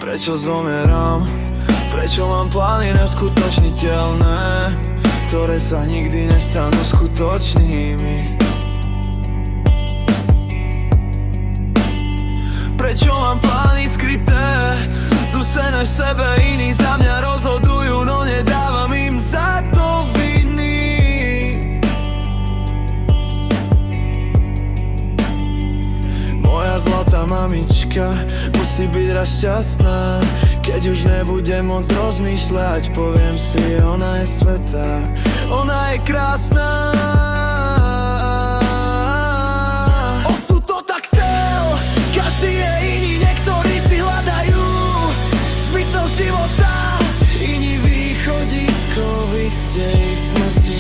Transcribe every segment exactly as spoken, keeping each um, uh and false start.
Prečo zomieram? Prečo mám plány neskutočniteľné, ktoré sa nikdy nestanú skutočnými? Prečo mám plány skryté, dusené v sebe, iní za mňa rozhodujú, no nedávam im za to viny. Moja zlatá mamička musí byť raz šťastná, keď už nebudem môcť rozmýšľať, poviem si, ona je svätá, ona je krásna. Osud to tak chcel, každý je iný, niektorí si hľadajú zmysel života, iní východisko v istej smrti.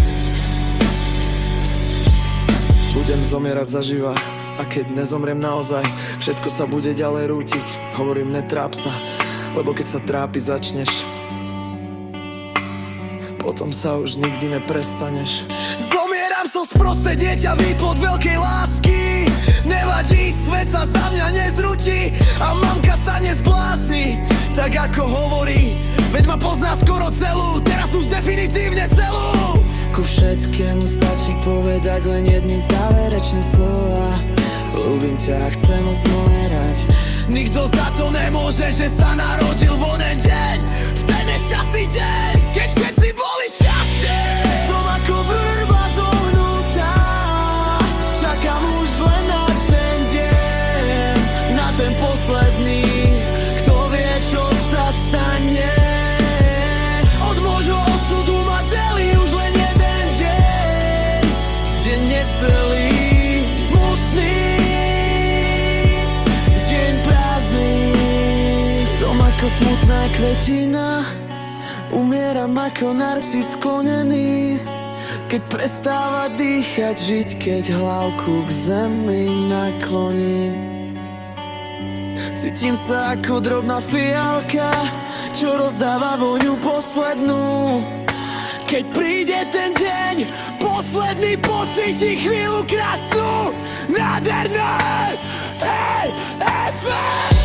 Budem zomierať zaživa, a keď nezomriem naozaj, všetko sa bude ďalej rútiť. Hovorím, netráp sa, lebo keď sa trápi začneš, potom sa už nikdy neprestaneš. Zomieram som sprosté dieťa, výplod veľkej lásky. Nevadí, svet sa za mňa nezrúti a mamka sa nezblázni, tak ako hovorí, veď ma pozná skoro celú, teraz už definitívne celú. Ku všetkému stačí povedať len jedny záverečné slova: ľúbim ťa, chcem zomierať. Nikto za to nemôže, že sa narodil v onen deň, v ten nešťastný deň, keď všetci boli šťastní. Som ako vrba zohnutá, čakám už len na ten deň, na ten posledný. Kto vie, čo sa stane? Od môjho osudu ma delí už len jeden deň, deň necelý. Ako smutná kvetina, umieram ako narcis sklonený, keď prestáva dýchať, žiť, keď hlavku k zemi nakloní. Cítim sa ako drobná fialka, čo rozdáva voňu poslednú. Keď príde ten deň, posledný pocíti chvíľu krásnu, nádherné. Hej, hej, hej.